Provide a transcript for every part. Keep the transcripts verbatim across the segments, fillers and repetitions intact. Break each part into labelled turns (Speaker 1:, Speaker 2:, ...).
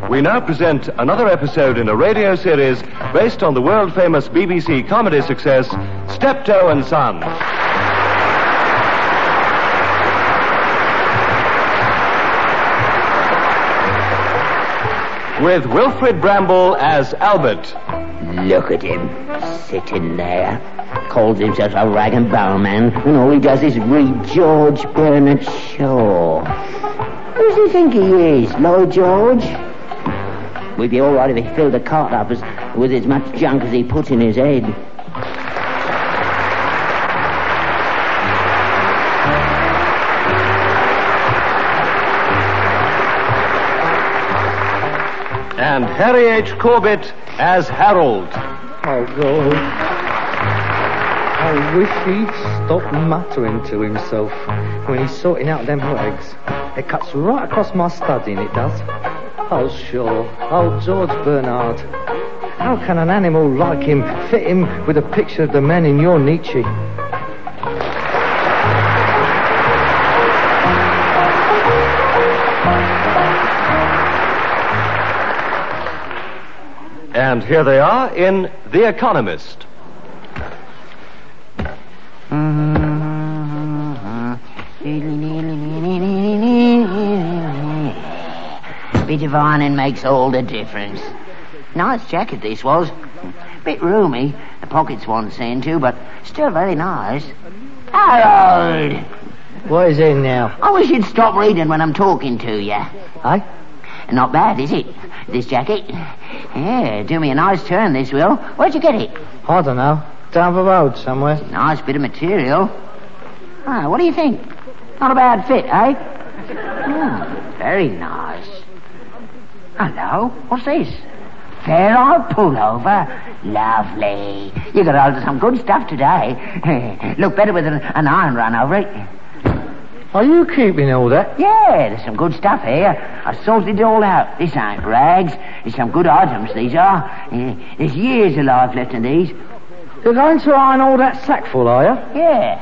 Speaker 1: We now present another episode in a radio series based on the world-famous B B C comedy success, Steptoe and Son. With Wilfrid Bramble as Albert.
Speaker 2: Look at him, sitting there. Calls himself a rag and bone man, and all he does is read George Bernard Shaw. Who does he think he is, Lloyd George? We'd be all right if he filled the cart up as, with as much junk as he puts in his head.
Speaker 1: And Harry H. Corbett as Harold.
Speaker 3: Oh, God. I wish he'd stop muttering to himself when he's sorting out them legs. It cuts right across my studying, it does. Oh, sure. Oh, George Bernard. How can an animal like him fit in with a picture of the man in your Nietzsche?
Speaker 1: And here they are in The Economist.
Speaker 2: Bit of ironing makes all the difference. Nice jacket this was. Bit roomy, the pockets want seeing to, but still very nice. Harold!
Speaker 3: What is it now?
Speaker 2: I wish you'd stop reading when I'm talking to you.
Speaker 3: Eh?
Speaker 2: Not bad, is it? This jacket? Yeah, do me a nice turn, this will. Where'd you get it?
Speaker 3: I don't know. Down the road somewhere.
Speaker 2: Nice bit of material. Ah, what do you think? Not a bad fit, eh? Hmm, very nice. Hello, what's this? Fair old pullover. Lovely. You got hold of some good stuff today. Look better with an, an iron run over it.
Speaker 3: Are you keeping all that?
Speaker 2: Yeah, there's some good stuff here. I sorted it all out. This ain't rags. There's some good items, these are. Yeah, there's years of life left in these.
Speaker 3: You're going to iron all that sack full, are you?
Speaker 2: Yeah.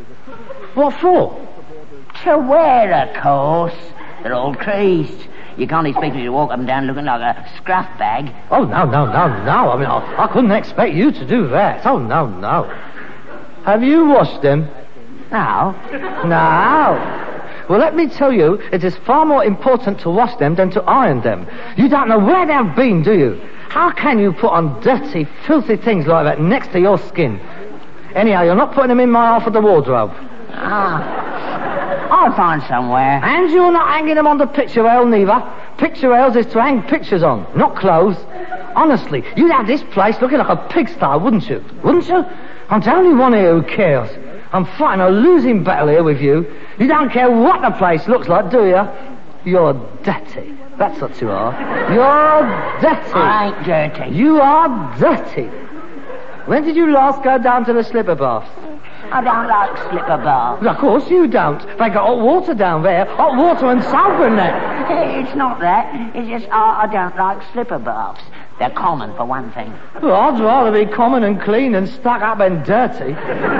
Speaker 3: What for?
Speaker 2: To wear, of course. They're all creased. You can't expect me to walk up and down looking like a scruff bag.
Speaker 3: Oh, no, no, no, no. I mean, I, I couldn't expect you to do that. Oh, no, no. Have you washed them?
Speaker 2: No.
Speaker 3: No. Well, let me tell you, it is far more important to wash them than to iron them. You don't know where they've been, do you? How can you put on dirty, filthy things like that next to your skin? Anyhow, you're not putting them in my half of the wardrobe.
Speaker 2: Ah. I'll find somewhere.
Speaker 3: And you're not hanging them on the picture rail, neither. Picture rails is to hang pictures on, not clothes. Honestly, you'd have this place looking like a pigsty, wouldn't you? Wouldn't you? I'm the only one here who cares. I'm fighting a losing battle here with you. You don't care what the place looks like, do you? You're dirty. That's what you are. You're dirty.
Speaker 2: I ain't dirty.
Speaker 3: You are dirty. When did you last go down to the slipper baths?
Speaker 2: I don't like slipper baths.
Speaker 3: Well, of course you don't. They got hot water down there. Hot water and sulphur in there.
Speaker 2: It's not that. It's just I, I don't like slipper baths. They're common, for one thing.
Speaker 3: Well, I'd rather be common and clean and stuck up and dirty.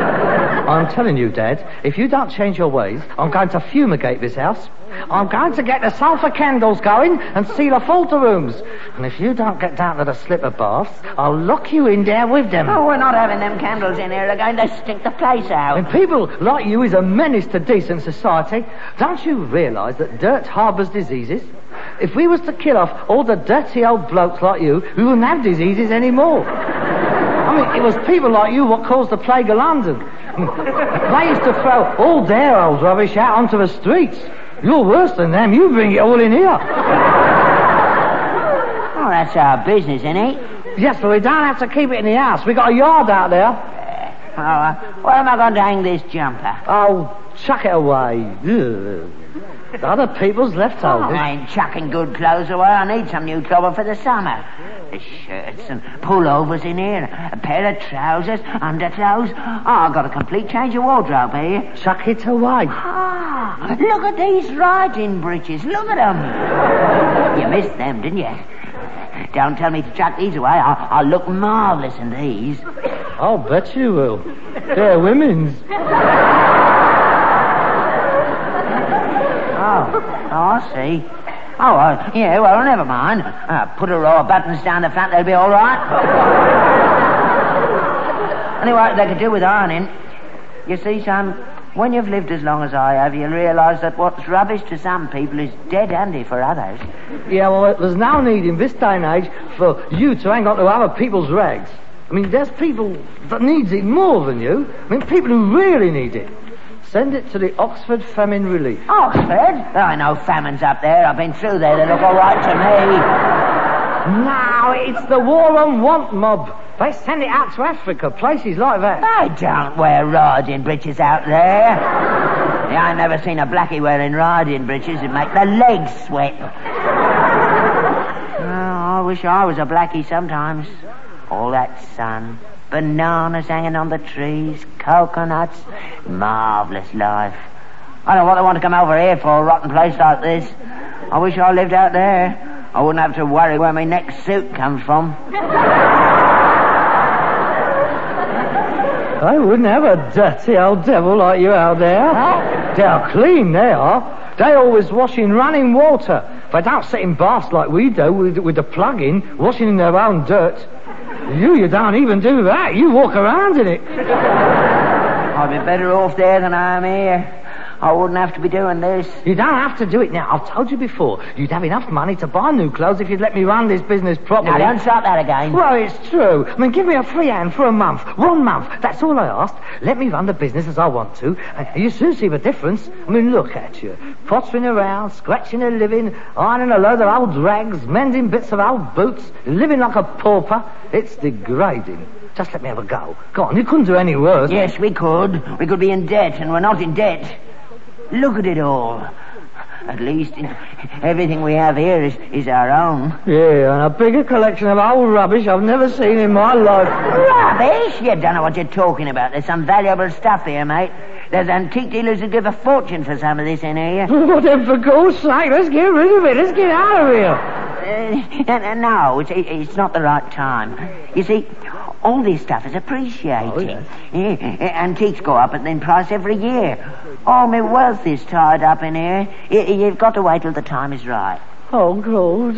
Speaker 3: I'm telling you, Dad, if you don't change your ways, I'm going to fumigate this house. I'm going to get the sulphur candles going and seal off all the rooms. And if you don't get down to the slipper baths, I'll lock you in there with them.
Speaker 2: Oh, we're not having them candles in here. They're going to stink the place out.
Speaker 3: And people like you is a menace to decent society. Don't you realise that dirt harbours diseases? If we was to kill off all the dirty old blokes like you, we wouldn't have diseases anymore. I mean, it was people like you what caused the plague of London. They used to throw all their old rubbish out onto the streets. You're worse than them. You bring it all in here.
Speaker 2: Oh, that's our business, isn't it?
Speaker 3: Yes, but we don't have to keep it in the house. We got a yard out there.
Speaker 2: Uh, uh, where am I going to hang this jumper?
Speaker 3: Oh, chuck it away. Ugh. Other people's leftovers.
Speaker 2: Oh, I ain't chucking good clothes away. I need some new clothes for the summer. There's shirts and pullovers in here, a pair of trousers, underclothes. Oh, I've got a complete change of wardrobe here.
Speaker 3: Chuck it away.
Speaker 2: Ah, look at these riding breeches. Look at them. You missed them, didn't you? Don't tell me to chuck these away. I'll, I'll look marvellous in these.
Speaker 3: I'll bet you will. They're women's.
Speaker 2: Oh, oh, I see. Oh, uh, yeah, well, never mind. Uh, put a row of buttons down the front, they'll be all right. Anyway, they could do with ironing. You see, son, when you've lived as long as I have, you'll realise that what's rubbish to some people is dead handy for others.
Speaker 3: Yeah, well, there's no need in this day and age for you to hang on to other people's rags. I mean, there's people that needs it more than you. I mean, people who really need it. Send it to the Oxford Famine Relief.
Speaker 2: Oxford? There are no famines up there. I've been through there. They look all right to me.
Speaker 3: No, it's the War on Want mob. They send it out to Africa, places like that.
Speaker 2: They don't wear riding breeches out there. Yeah, I've never seen a blackie wearing riding breeches. It'd make the legs sweat. Oh, I wish I was a blackie sometimes. All that sun, bananas hanging on the trees, coconuts, marvellous life. I don't know what they want to come over here for, a rotten place like this. I wish I lived out there. I wouldn't have to worry where my next suit comes from.
Speaker 3: I wouldn't have a dirty old devil like you out there.
Speaker 2: Huh?
Speaker 3: They're clean, they are. They always wash in running water. They don't sit in baths like we do with, with the plug in, washing in their own dirt. You, you don't even do that. You walk around in it.
Speaker 2: I'd be better off there than I am here. I wouldn't have to be doing this.
Speaker 3: You don't have to do it now. I've told you before. You'd have enough money to buy new clothes if you'd let me run this business properly.
Speaker 2: Now, don't start that again.
Speaker 3: Well, it's true. I mean, give me a free hand for a month. One month. That's all I asked. Let me run the business as I want to. And you soon see the difference. I mean, look at you. Pottering around, scratching a living, ironing a load of old rags, mending bits of old boots, living like a pauper. It's degrading. Just let me have a go. Go on, you couldn't do any worse.
Speaker 2: Yes, we could. We could be in debt, and we're not in debt. Look at it all. At least everything we have here is, is our own.
Speaker 3: Yeah, and a bigger collection of old rubbish I've never seen in my life.
Speaker 2: Rubbish? You don't know what you're talking about. There's some valuable stuff here, mate. There's antique dealers who give a fortune for some of this in here.
Speaker 3: Well, then, for God's sake, let's get rid of it. Let's get out of here.
Speaker 2: Uh, uh, no, it's, it's not the right time. You see, all this stuff is appreciating.
Speaker 3: Oh, yes.
Speaker 2: Yeah, antiques go up in price every year. All my wealth is tied up in here. You, you've got to wait till the time is right.
Speaker 3: Oh, God.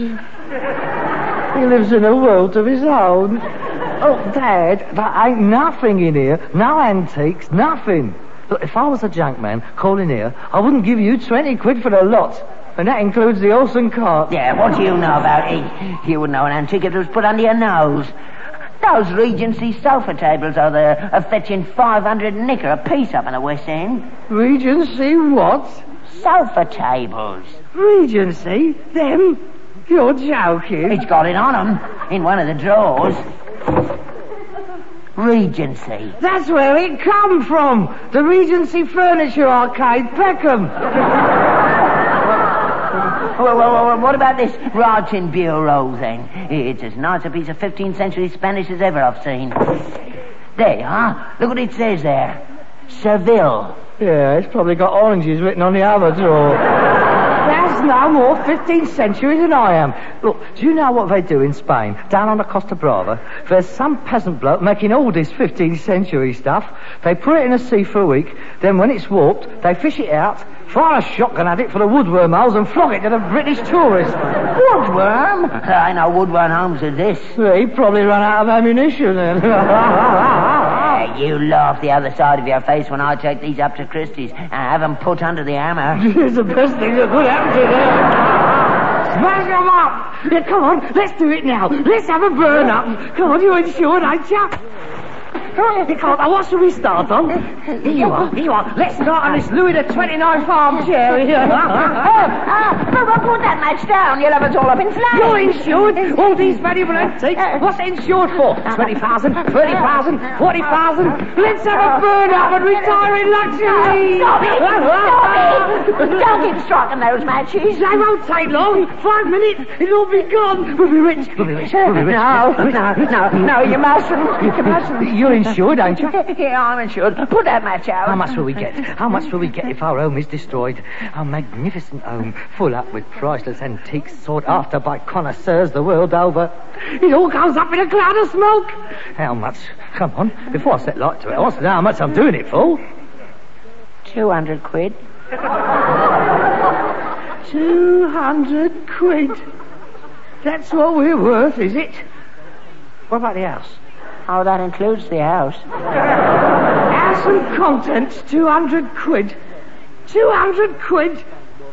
Speaker 3: He lives in a world of his own. Oh, Dad, there ain't nothing in here. No antiques, nothing. Look, if I was a junk man calling here, I wouldn't give you twenty quid for the lot. And that includes the horse and cart.
Speaker 2: Yeah, what do you know about it? You wouldn't know an antique if it was put under your nose. Those Regency sofa tables are there, are fetching five hundred nicker a piece up in the West End.
Speaker 3: Regency what?
Speaker 2: Sofa tables.
Speaker 3: Regency? Them? You're joking.
Speaker 2: It's got it on 'em, in one of the drawers. Regency.
Speaker 3: That's where it come from. The Regency Furniture Arcade, Peckham.
Speaker 2: Well, well, well, what about this writing bureau then? It's as nice a piece of fifteenth century Spanish as ever I've seen. There you are. Look what it says there. Seville.
Speaker 3: Yeah, it's probably got oranges written on the other drawer. That's no more fifteenth century than I am. Look, do you know what they do in Spain, down on the Costa Brava? There's some peasant bloke making all this fifteenth century stuff. They put it in the sea for a week, then when it's warped, they fish it out, fire a shotgun at it for the woodworm holes and flog it to the British tourists.
Speaker 2: Woodworm? I know woodworm homes are this.
Speaker 3: Yeah, he probably run out of ammunition then.
Speaker 2: Yeah, you laugh the other side of your face when I take these up to Christie's and have them put under the hammer.
Speaker 3: It's the best thing that could happen to them. Smash them up! Yeah, come on, let's do it now. Let's have a burn up. Come on, you're insured, ain't you? Come on, now, what should we start on? Here you are, here you are. Let's start on this Louis the twenty-ninth armchair here.
Speaker 2: Oh, ah, but put that match down. You'll have us all up in flames.
Speaker 3: You're insured. All these valuable antiques. What's it insured for? twenty thousand, thirty thousand, forty thousand. Let's have a burn up and retire in luxury.
Speaker 2: Stop it! Stop it! Don't keep striking those matches.
Speaker 3: They won't take long. Five minutes, it'll all be gone. We'll be rich. We'll be rich. We'll be rich.
Speaker 2: No, no, no, no, you mustn't. You mustn't.
Speaker 3: You're insured, ain't you?
Speaker 2: Yeah, I'm insured. Put that match out.
Speaker 3: How much will we get? How much will we get if our home is destroyed? Our magnificent home, full up with priceless antiques sought after by connoisseurs the world over. It all goes up in a cloud of smoke. How much? Come on, before I set light to it, I want to know how much I'm doing it for.
Speaker 2: Two hundred quid.
Speaker 3: Two hundred quid. That's what we're worth, is it? What about the house?
Speaker 2: Oh, that includes the house.
Speaker 3: House and contents, two hundred quid. Two hundred quid.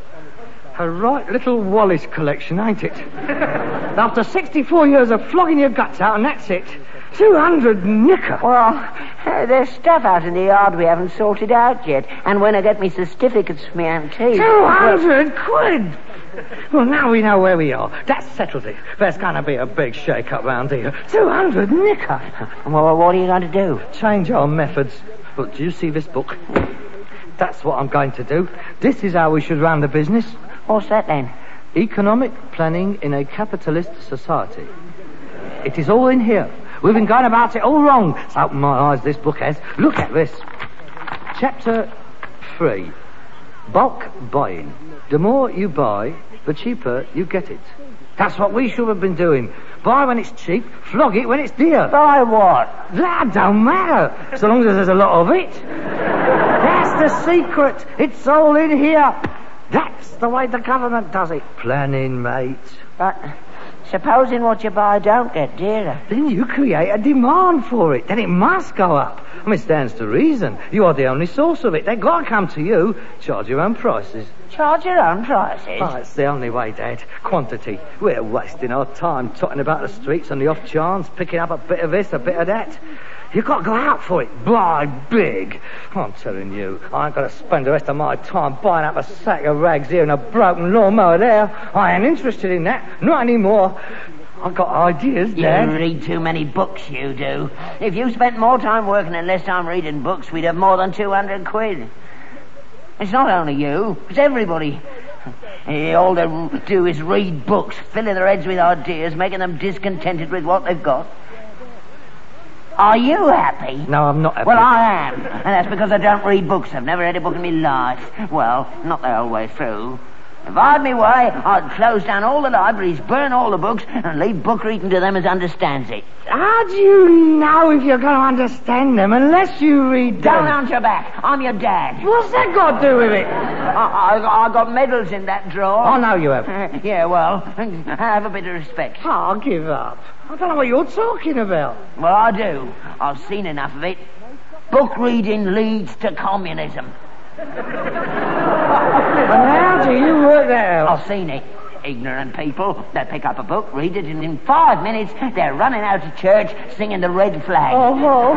Speaker 3: A right little Wallace collection, ain't it? After sixty-four years of flogging your guts out, and that's it. Two hundred nicker.
Speaker 2: Well, uh, there's stuff out in the yard we haven't sorted out yet. And when I get me certificates for my antique...
Speaker 3: Two hundred quid! Well, now we know where we are. That settles it. There's going to be a big shake-up round here. Two hundred nicker.
Speaker 2: Well, what are you going to do?
Speaker 3: Change our methods. Look, do you see this book? That's what I'm going to do. This is how we should run the business.
Speaker 2: What's that, then?
Speaker 3: Economic planning in a capitalist society. It is all in here. We've been going about it all wrong. It's opened my eyes, this book has. Look at this. Chapter three. Bulk buying. The more you buy, the cheaper you get it. That's what we should have been doing. Buy when it's cheap, flog it when it's dear.
Speaker 2: Buy what?
Speaker 3: That don't matter, so long as there's a lot of it. That's the secret. It's all in here. That's the way the government does it. Planning, mate.
Speaker 2: But supposing what you buy don't get dearer.
Speaker 3: Then you create a demand for it. Then it must go up. I mean, it stands to reason. You are the only source of it. They've got to come to you. Charge your own prices.
Speaker 2: Charge your own prices?
Speaker 3: Oh, it's the only way, Dad. Quantity. We're wasting our time trotting about the streets on the off chance, picking up a bit of this, a bit of that. You've got to go out for it. Buy big. I'm telling you, I ain't got to spend the rest of my time buying up a sack of rags here and a broken lawnmower there. I ain't interested in that. Not anymore. I've got ideas, Dad.
Speaker 2: You read too many books, you do. If you spent more time working and less time reading books, we'd have more than two hundred quid. It's not only you, it's everybody. All they do is read books, filling their heads with ideas, making them discontented with what they've got. Are you happy?
Speaker 3: No, I'm not happy.
Speaker 2: Well, I am. And that's because I don't read books. I've never read a book in my life. Well, not the whole way through. If I had my way, I'd close down all the libraries, burn all the books, and leave book reading to them as understands it.
Speaker 3: How do you know if you're going to understand them unless you read them?
Speaker 2: Down on your back. I'm your dad.
Speaker 3: What's that got to do with it?
Speaker 2: I, I, I got medals in that drawer.
Speaker 3: Oh, no, you haven't.
Speaker 2: Uh, yeah, well, have a bit of respect.
Speaker 3: Oh, I'll give up. I don't know what you're talking about.
Speaker 2: Well, I do. I've seen enough of it. Book reading leads to communism.
Speaker 3: And how do you work that out?
Speaker 2: I've seen it. Ignorant people, they pick up a book, read it, and in five minutes they're running out of church singing the red flag.
Speaker 3: Oh, oh,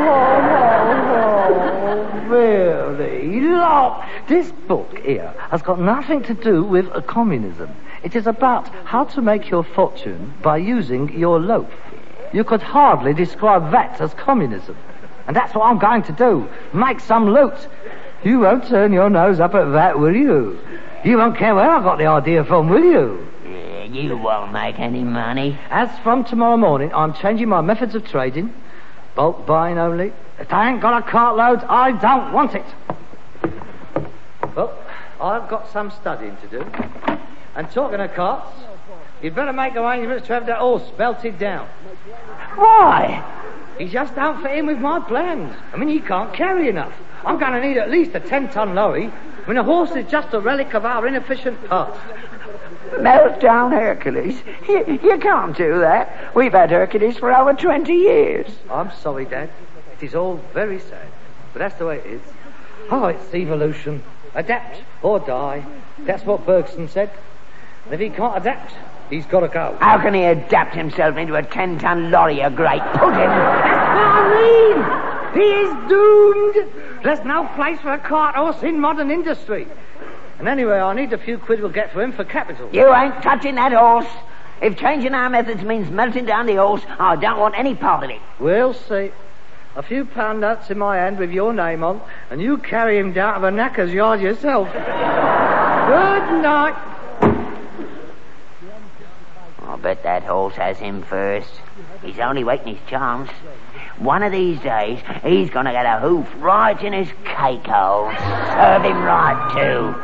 Speaker 3: oh, oh, really? Look, this book here has got nothing to do with a communism. It is about how to make your fortune by using your loaf. You could hardly describe that as communism. And that's what I'm going to do. Make some loot. You won't turn your nose up at that, will you? You won't care where I got the idea from, will you?
Speaker 2: Yeah, you won't make any money.
Speaker 3: As from tomorrow morning, I'm changing my methods of trading. Bulk buying only. If I ain't got a cartload, I don't want it. Well, I've got some studying to do. And talking of carts, you'd better make arrangements to have that horse belted down.
Speaker 2: Why?
Speaker 3: He just don't fit in with my plans. I mean, he can't carry enough. I'm going to need at least a ten-ton lorry. I mean, a horse is just a relic of our inefficient past.
Speaker 2: Melt down Hercules. You, you can't do that. We've had Hercules for over twenty years.
Speaker 3: I'm sorry, Dad. It is all very sad. But that's the way it is. Oh, it's evolution. Adapt or die. That's what Bergson said. And if he can't adapt, he's got to go.
Speaker 2: How can he adapt himself into a ten-ton lorry, a great pudding?
Speaker 3: That's what I mean. He is doomed. There's no place for a cart horse in modern industry. And anyway, I need a few quid we'll get for him for capital.
Speaker 2: You ain't touching that horse. If changing our methods means melting down the horse, I don't want any part of it.
Speaker 3: We'll see. A few pound notes in my hand with your name on, and you carry him down to the knacker's yard yourself. Good night.
Speaker 2: I bet that horse has him first. He's only waiting his chance. One of these days, he's going to get a hoof right in his cake hole. Serve him right, too.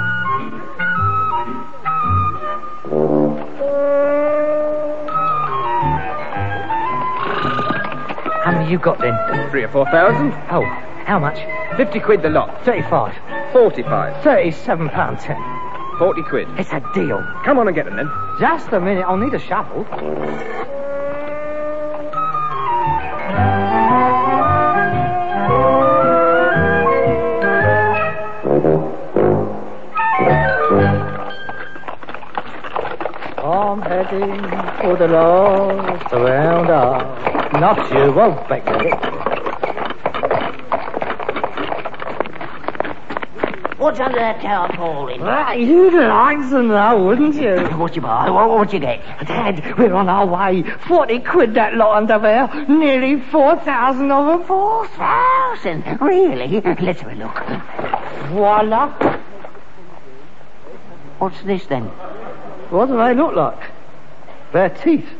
Speaker 3: How many you got then?
Speaker 4: Three or four thousand.
Speaker 3: Oh, how much?
Speaker 4: Fifty quid the lot.
Speaker 3: Thirty-five.
Speaker 4: Forty-five.
Speaker 3: Thirty-seven pound ten.
Speaker 4: Forty quid.
Speaker 3: It's a deal.
Speaker 4: Come on and get them then.
Speaker 3: Just a minute, I'll need a shovel. I'm heading for the lost around us. Not you, won't bet it.
Speaker 2: What's under that tarpaulin?
Speaker 3: Ah, you'd like to know, wouldn't you?
Speaker 2: What you buy? What, what you get?
Speaker 3: Dad, we're on our way. Forty quid that lot under there. Nearly four thousand of them.
Speaker 2: Four thousand? Really? Let's have a look.
Speaker 3: Voila.
Speaker 2: What's this then?
Speaker 3: What do they look like? Their teeth.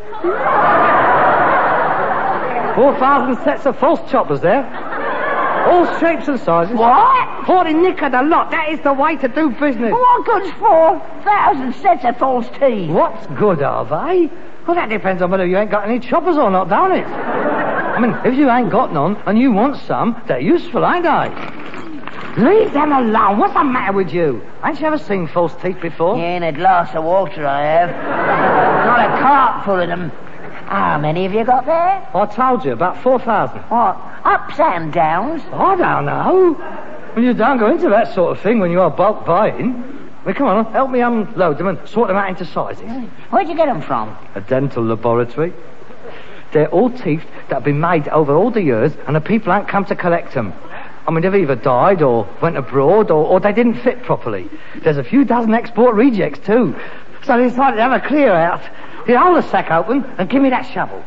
Speaker 3: Four thousand sets of false choppers there. All shapes and sizes.
Speaker 2: What?
Speaker 3: Forty nicker the lot. That is the way to do business.
Speaker 2: What good's four thousand sets of false teeth?
Speaker 3: What's good, are they? Well, that depends on whether you ain't got any choppers or not, don't it? I mean, if you ain't got none and you want some, they're useful, ain't they? Leave them alone. What's the matter with you? Ain't you ever seen false teeth before?
Speaker 2: Yeah, in a glass of water I have. Got a cart full of them. How many have you got there?
Speaker 3: I told you, about four thousand.
Speaker 2: What? Ups and downs?
Speaker 3: I don't know. Well, you don't go into that sort of thing when you are bulk buying. Well, come on, help me unload them and sort them out into sizes.
Speaker 2: Where'd you get them from?
Speaker 3: A dental laboratory. They're all teeth that have been made over all the years and the people ain't come to collect them. I mean, they've either died or went abroad or, or they didn't fit properly. There's a few dozen export rejects, too. So they decided to have a clear out. Here, hold the sack open and give me that shovel.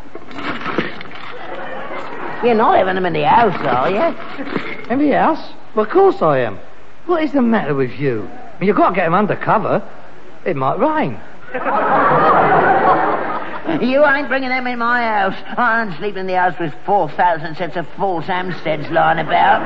Speaker 2: You're not having them in the house, are you?
Speaker 3: In the house? Well, of course I am. What is the matter with you? I mean, you've got to get them under cover. It might rain.
Speaker 2: You ain't bringing them in my house. I don't sleep in the house with four thousand sets of false Amsteads lying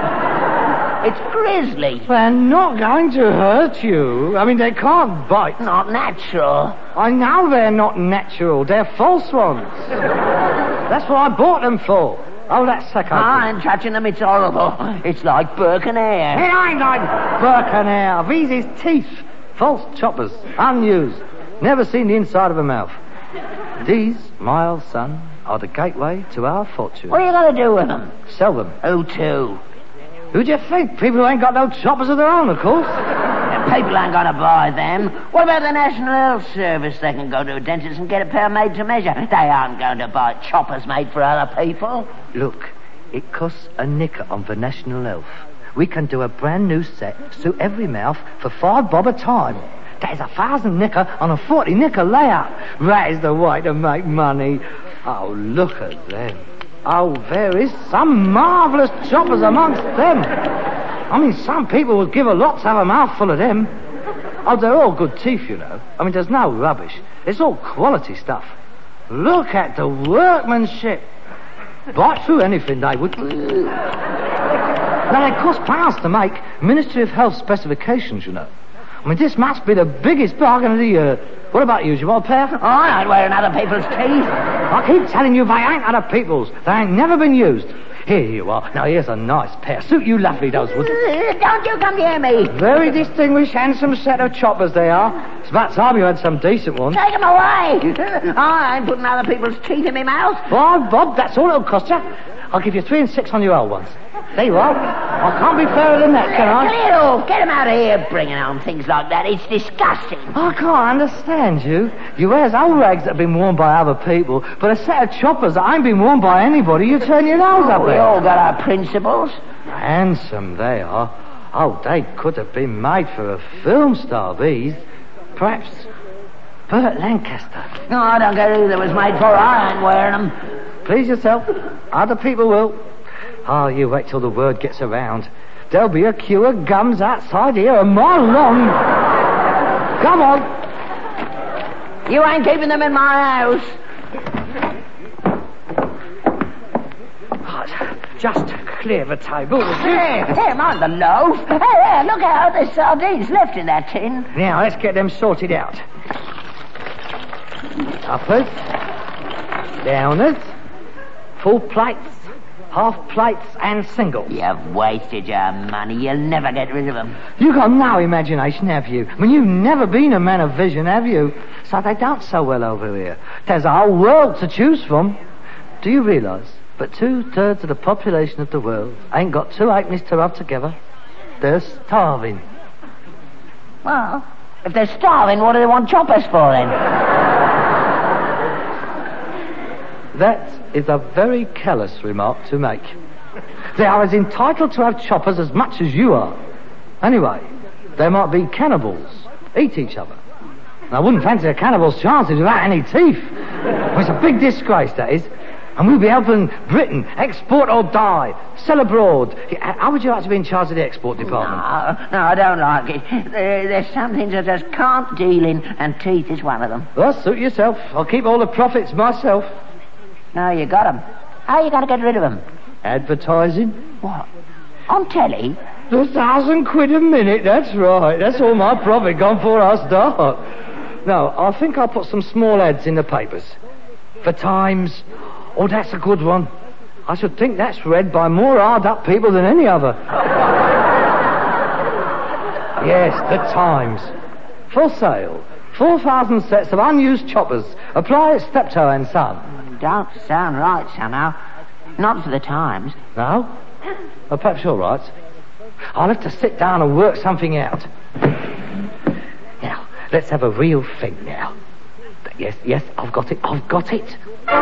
Speaker 2: about. It's grisly.
Speaker 3: They're not going to hurt you. I mean, they can't bite.
Speaker 2: Not natural.
Speaker 3: I know they're not natural. They're false ones. That's what I bought them for. Oh, that sack open.
Speaker 2: I ain't touching them. It's horrible. It's like Burke and Hare.
Speaker 3: It ain't like Burke and Hare. These is teeth. False choppers. Unused. Never seen the inside of a mouth. These, my old son, are the gateway to our fortune.
Speaker 2: What are you going to do with them?
Speaker 3: Sell them.
Speaker 2: Who to?
Speaker 3: Who do you think? People who ain't got no choppers of their own, of course.
Speaker 2: People ain't going to buy them. What about the National Health Service? They can go to a dentist and get a pair made to measure. They aren't going to buy choppers made for other people.
Speaker 3: Look, it costs a nicker on the National Health. We can do a brand new set, suit every mouth, for five bob a time. That is a thousand nicker on a forty nicker layout. That is the way to make money. Oh, look at them. Oh, there is some marvellous choppers amongst them. I mean, some people would give a lot to have a mouthful of them. Oh, they're all good teeth, you know. I mean, there's no rubbish. It's all quality stuff. Look at the workmanship. Bite through anything, they would. Now, they cost pounds to make. Ministry of Health specifications, you know. I mean, this must be the biggest bargain of the year. What about you? Do you want a pair?
Speaker 2: Oh, I ain't wearing other people's teeth.
Speaker 3: I keep telling you, they ain't other people's. They ain't never been used. Here you are. Now, here's a nice pair. Suit you lovely, those would.
Speaker 2: Don't you come near me.
Speaker 3: Very distinguished, handsome set of choppers they are. It's about time you had some decent ones.
Speaker 2: Take them away. I ain't putting other people's teeth in my mouth.
Speaker 3: Well, Bob, that's all it'll cost you. I'll give you three and six on your old ones. There you are. I can't be fairer than that, can I?
Speaker 2: Clear off. Get them out of here bringing home things like that. It's disgusting.
Speaker 3: I can't understand you. You wears old rags that have been worn by other people, but a set of choppers that ain't been worn by anybody, you turn your nose up
Speaker 2: We
Speaker 3: there.
Speaker 2: all got our principles.
Speaker 3: Handsome they are. Oh, they could have been made for a film star, these. Perhaps Burt Lancaster.
Speaker 2: No, I don't care who they was made for. I ain't wearing them.
Speaker 3: Please yourself. Other people will. Oh, you wait till the word gets around. There'll be a queue of gums outside here a mile long. Come on.
Speaker 2: You ain't keeping them in my house.
Speaker 3: Oh, just clear the table.
Speaker 2: Here, here, mind the loaf. Hey, there, look out. There's sardines left in that tin.
Speaker 3: Now, let's get them sorted out. Uppers. Downers. Full plates. half plates and singles.
Speaker 2: You've wasted your money. You'll never get rid of them.
Speaker 3: You got no imagination, have you? I mean, you've never been a man of vision, have you? So they don't so well over here. There's a whole world to choose from. Do you realise that two-thirds of the population of the world ain't got two halfpennies to rub together? They're starving.
Speaker 2: Well, if they're starving, what do they want choppers for, then?
Speaker 3: That is a very callous remark to make. They are as entitled to have choppers as much as you are. Anyway, they might be cannibals, eat each other. And I wouldn't fancy a cannibal's chances without any teeth. Well, it's a big disgrace, that is. And we'll be helping Britain export or die, sell abroad. How would you like to be in charge of the export department?
Speaker 2: No, no, I don't like it. There, there's some things I just can't deal in, and teeth is one of them.
Speaker 3: Well, suit yourself. I'll keep all the profits myself.
Speaker 2: No, you got 'em. How are you going to get rid of 'em?
Speaker 3: Advertising?
Speaker 2: What? On telly?
Speaker 3: A thousand quid a minute, that's right. That's all my profit gone before I start. No, I think I'll put some small ads in the papers. For Times. Oh, that's a good one. I should think that's read by more hard-up people than any other. Yes, the Times. For sale. Four thousand sets of unused choppers. Apply at Steptoe and Son.
Speaker 2: Don't sound right somehow. Not for the Times.
Speaker 3: No? Well, perhaps you're right. I'll have to sit down and work something out. Now, let's have a real thing now. Yes, yes, I've got it, I've got it.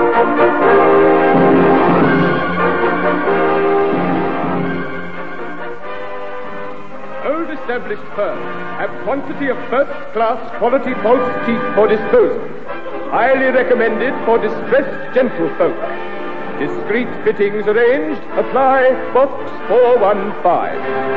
Speaker 4: Old established firms have quantity of first-class quality false teeth for disposal. Highly recommended for distressed gentlefolk. Discreet fittings arranged. Apply box four one five.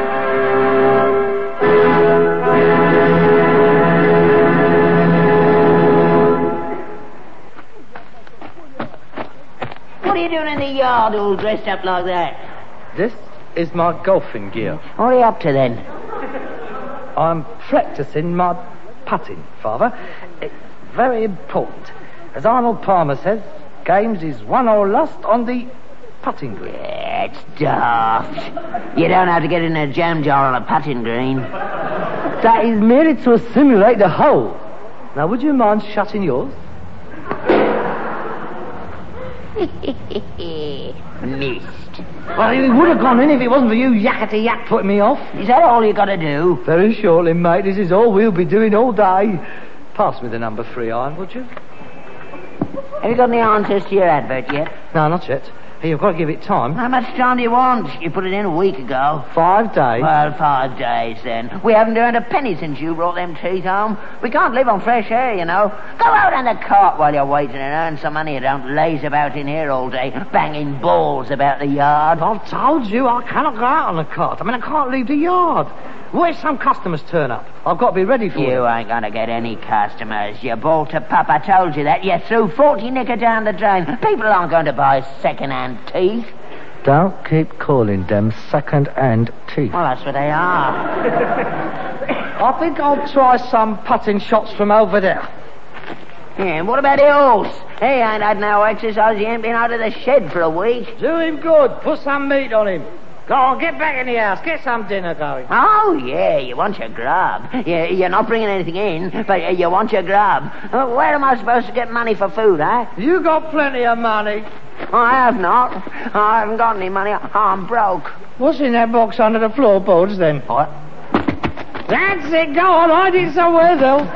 Speaker 2: What are you doing in the yard all dressed up like that?
Speaker 3: This is my golfing gear.
Speaker 2: What are you up to then?
Speaker 3: I'm practicing my putting, Father. It's very important. As Arnold Palmer says, games is won or lost on the putting green.
Speaker 2: Yeah, it's daft. You don't have to get in a jam jar on a putting green.
Speaker 3: That is merely to simulate the hole. Now, would you mind shutting yours?
Speaker 2: Missed.
Speaker 3: Well, it would have gone in if it wasn't for you yakety-yak putting me off.
Speaker 2: Is that all you got to do?
Speaker 3: Very shortly, mate. This is all we'll be doing all day. Pass me the number three iron, would you?
Speaker 2: Have you got any answers to your advert yet?
Speaker 3: No, not yet. Hey, you've got to give it time.
Speaker 2: How much time do you want? You put it in a week ago.
Speaker 3: Five days.
Speaker 2: Well, five days then. We haven't earned a penny since you brought them teeth home. We can't live on fresh air, you know. Go out on the cart while you're waiting and earn some money. You don't laze about in here all day, banging balls about the yard.
Speaker 3: I've told you I cannot go out on the cart. I mean, I can't leave the yard. What if some customers turn up? I've got to be ready for
Speaker 2: you.
Speaker 3: them.
Speaker 2: You ain't going to get any customers. You bought a pup. I told you that. You threw forty nicker down the drain. People aren't going to buy second-hand teeth.
Speaker 3: Don't keep calling them second-hand teeth.
Speaker 2: Well, that's what they are.
Speaker 3: I think I'll try some putting shots from over there.
Speaker 2: Yeah, and what about the horse? He ain't had no exercise. He ain't been out of the shed for a week.
Speaker 3: Do him good. Put some meat on him. Go on, get back in the house. Get some dinner going.
Speaker 2: Oh, yeah, you want your grub. You, you're not bringing anything in, but you want your grub. Uh, where am I supposed to get money for food, eh?
Speaker 3: You got plenty of money.
Speaker 2: I have not. I haven't got any money. I'm broke.
Speaker 3: What's in that box under the floorboards, then?
Speaker 2: What?
Speaker 3: That's it. Go on, hide it somewhere else.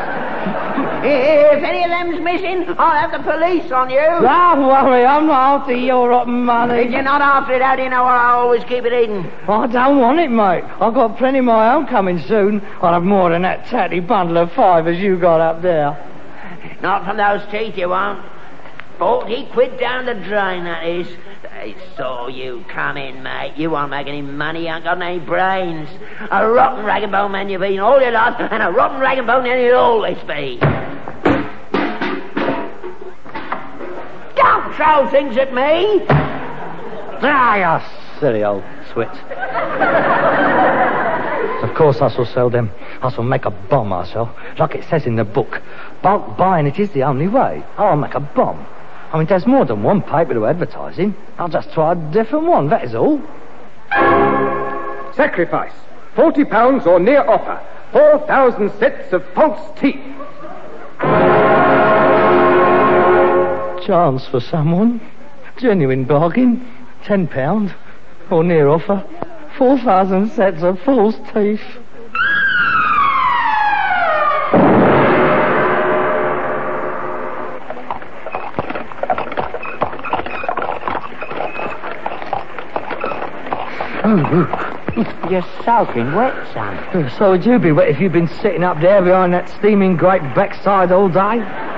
Speaker 2: If any of them's missing, I'll have the police on you.
Speaker 3: Don't worry, I'm not after your rotten money.
Speaker 2: If you're not after it, how do you know where I always keep it hidden?
Speaker 3: I don't want it, mate. I've got plenty of my own coming soon. I'll have more than that tatty bundle of five as you got up there.
Speaker 2: Not from those teeth, you won't. Forty quid down the drain, that is. They saw you come in, mate. You won't make any money. You ain't got any brains. A rotten rag and bone man you've been all your life, and a rotten rag and bone man you'll always be. Don't throw things at me!
Speaker 3: Ah, you silly old swit. Of course I shall sell them. I shall make a bomb, I shall. Like it says in the book. Bulk buying it is the only way. I'll make a bomb. I mean, there's more than one paper to advertising. I'll just try a different one, that is all.
Speaker 4: Sacrifice. Forty pounds or near offer. Four thousand sets of false teeth.
Speaker 3: Chance for someone. Genuine bargain. Ten pound. Or near offer. Four thousand sets of false teeth.
Speaker 2: You're soaking wet, son.
Speaker 3: So would you be wet if you'd been sitting up there behind that steaming great backside all day?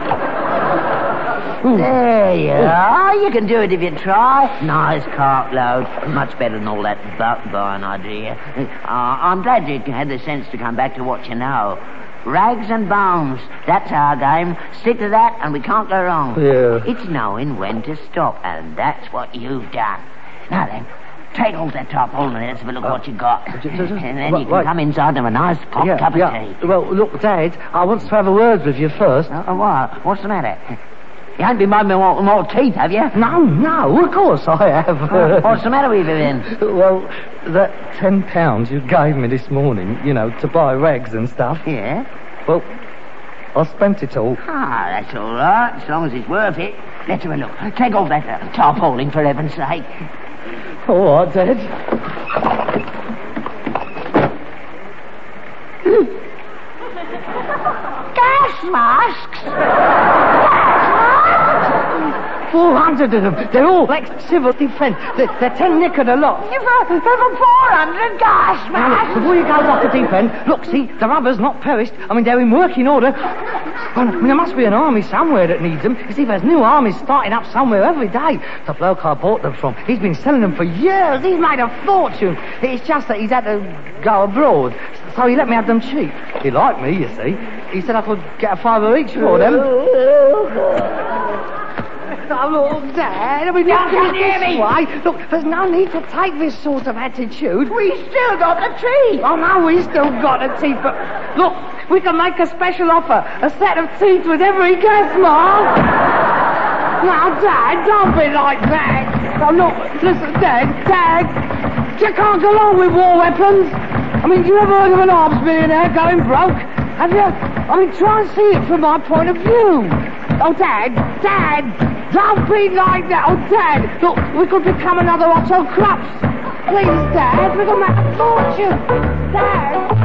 Speaker 3: Ooh.
Speaker 2: There you are. You can do it if you try. Nice carp load. Much better than all that boat buying idea. Uh, I'm glad you had the sense to come back to what you know. Rags and bones. That's our game. Stick to that and we can't go wrong.
Speaker 3: Yeah.
Speaker 2: It's knowing when to stop, and that's what you've done. Now then, take off that tarpaulin and let's have a look at what you got.
Speaker 3: just- just-
Speaker 2: And then
Speaker 3: right,
Speaker 2: you can
Speaker 3: right.
Speaker 2: come inside and have a nice hot
Speaker 3: yeah,
Speaker 2: cup of
Speaker 3: yeah.
Speaker 2: tea.
Speaker 3: Well, look, Dad, I want to have a word with you first.
Speaker 2: Uh, what? What's the matter? You haven't been making more, more teeth, have you?
Speaker 3: No, no, of course I have.
Speaker 2: Uh, what's the matter with you then?
Speaker 3: Well, that ten pounds you gave me this morning, you know, to buy rags and stuff.
Speaker 2: Yeah?
Speaker 3: Well, I spent it all.
Speaker 2: Ah, that's all right, as long as it's worth it. Let's have a look. Take off that uh, tarpaulin, for heaven's sake.
Speaker 3: All right, Dad.
Speaker 2: Gas masks?
Speaker 3: Four hundred of them. They're all like civil defence. They're, they're ten nicker a lot.
Speaker 2: You've uh, over four hundred gas
Speaker 3: Now, look,
Speaker 2: masks?
Speaker 3: before you go off the deep end, look, see, the rubber's not perished. I mean, they're in working order. I mean, there must be an army somewhere that needs them. You see, there's new armies starting up somewhere every day. The bloke I bought them from, he's been selling them for years. He's made a fortune. It's just that he's had to go abroad, so he let me have them cheap. He liked me, you see. He said I could get a fiver each for them. Oh, look, Dad, I mean, you
Speaker 2: can't hear me.
Speaker 3: Way. Look, there's no need to take this sort of attitude.
Speaker 2: We still got the teeth.
Speaker 3: Oh, no, we still got the teeth, but look, we can make a special offer. A set of teeth with every gas mask. Now, Dad, don't be like that. Oh, look, listen, Dad, Dad, you can't go on with war weapons. I mean, you ever heard of an arms millionaire going broke? Have you? I mean, try and see it from my point of view. Oh, Dad, Dad, don't be like that. Oh, Dad, look, we could become another Otto Krups. Please, Dad, we're going to make a fortune. Dad.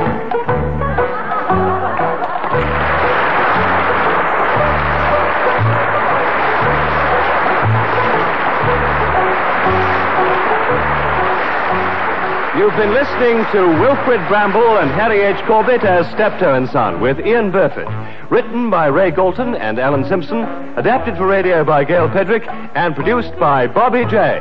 Speaker 1: You've been listening to Wilfred Bramble and Harry H. Corbett as Steptoe and Son with Ian Burford. Written by Ray Galton and Alan Simpson, adapted for radio by Gail Pedrick, and produced by Bobby J.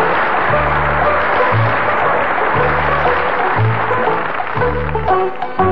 Speaker 5: Thank you.